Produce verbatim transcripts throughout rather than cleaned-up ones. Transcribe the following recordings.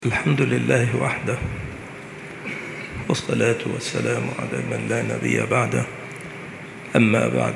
الحمد لله وحده، والصلاة والسلام على من لا نبي بعده. أما بعد،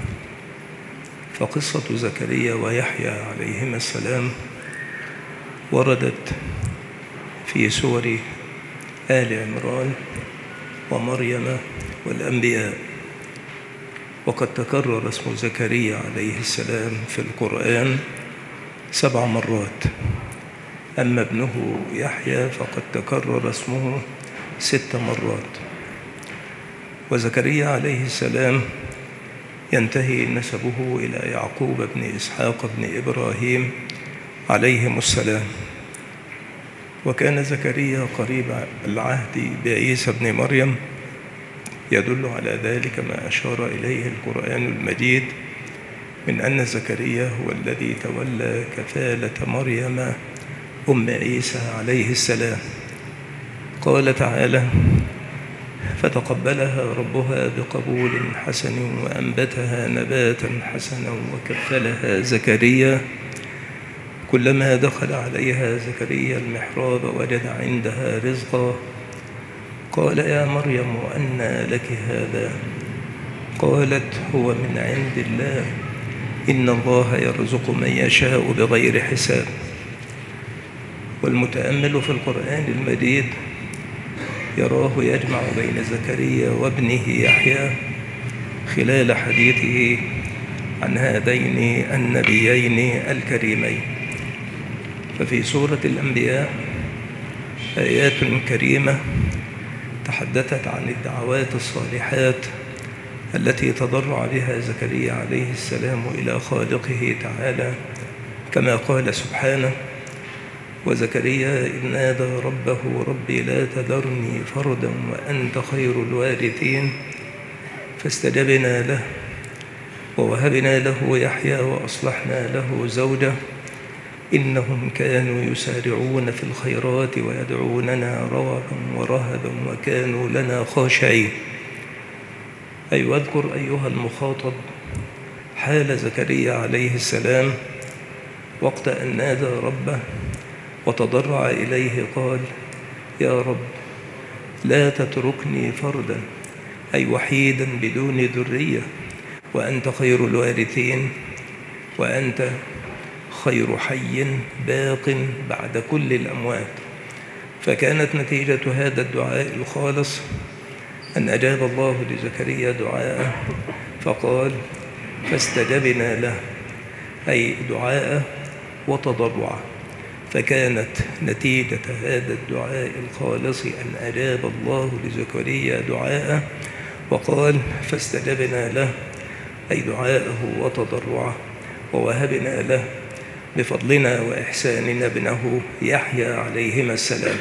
فقصة زكريا ويحيى عليهما السلام وردت في سور آل عمران ومريم والأنبياء، وقد تكرر اسم زكريا عليه السلام في القرآن سبع مرات. أما ابنه يحيى فقد تكرر اسمه ست مرات. وزكريا عليه السلام ينتهي نسبه إلى يعقوب بن إسحاق بن إبراهيم عليهم السلام. وكان زكريا قريب العهد بعيسى بن مريم، يدل على ذلك ما أشار إليه القرآن المجيد من أن زكريا هو الذي تولى كفالة مريم أم عيسى عليه السلام. قال تعالى: فتقبلها ربها بقبول حسن وأنبتها نباتا حسنا وكفلها زكريا. كلما دخل عليها زكريا المحراب وجد عندها رزقا. قال: يا مريم أنى لك هذا؟ قالت: هو من عند الله، إن الله يرزق من يشاء بغير حساب. والمتأمل في القرآن المجيد يراه يجمع بين زكريا وابنه يحيى خلال حديثه عن هذين النبيين الكريمين. ففي سورة الأنبياء آيات كريمة تحدثت عن الدعوات الصالحات التي تضرع بها زكريا عليه السلام إلى خالقه تعالى، كما قال سبحانه: وزكريا إذ نادى ربه ربي لا تذرني فردا وأنت خير الوارثين فاستجبنا له ووهبنا له يحيى وأصلحنا له زوجه إنهم كانوا يسارعون في الخيرات ويدعوننا رغبا ورهبا وكانوا لنا خاشعين. أي واذكر أيها المخاطب حال زكريا عليه السلام وقت أن نادى ربه وتضرع إليه. قال: يا رب لا تتركني فردا، أي وحيدا بدون ذرية، وأنت خير الوارثين، وأنت خير حي باق بعد كل الأموات. فكانت نتيجة هذا الدعاء الخالص أن أجاب الله لزكريا دعاءه فقال: فاستجبنا له، أي دعاءه وتضرعه. فكانت نتيجة هذا الدعاء الخالص أن أجاب الله لزكريا دعاءه وقال: فاستجبنا له، أي دعاءه وتضرعه، ووهبنا له بفضلنا وإحساننا ابنه يحيى عليهما السلام،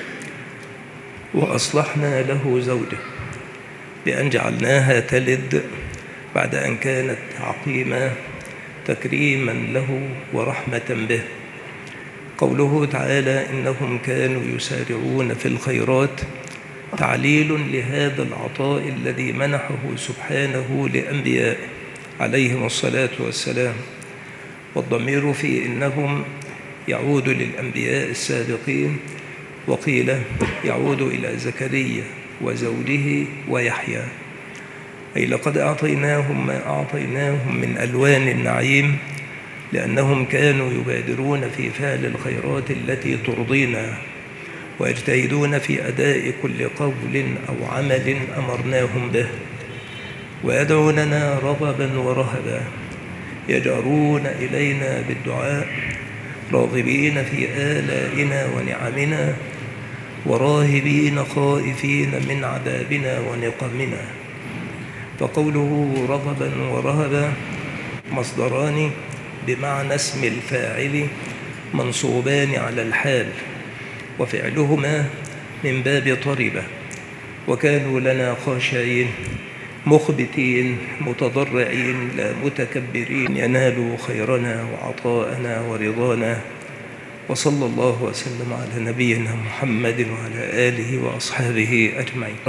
وأصلحنا له زوجه بأن جعلناها تلد بعد أن كانت عقيمة، تكريما له ورحمة به. قوله تعالى: إنهم كانوا يسارعون في الخيرات، تعليل لهذا العطاء الذي منحه سبحانه لأنبيائه عليهم الصلاة والسلام. والضمير في إنهم يعود للأنبياء السابقين، وقيل يعود إلى زكريا وزوجه ويحيى، أي لقد أعطيناهم ما أعطيناهم من ألوان النعيم، لأنهم كانوا يبادرون في فعل الخيرات التي ترضينا، ويجتهدون في أداء كل قول أو عمل أمرناهم به، ويدعوننا رغبا ورهبا، يجأرون إلينا بالدعاء، راغبين في آلائنا ونعمنا، وراهبين خائفين من عذابنا ونقمنا. فقوله رغبا ورهبا مصدران بمعنى اسم الفاعل منصوبان على الحال، وفعلهما من باب طربة. وكانوا لنا خاشعين مخبتين متضرعين لا متكبرين، ينالوا خيرنا وعطاءنا ورضانا. وصلى الله وسلم على نبينا محمد وعلى آله وأصحابه أجمعين.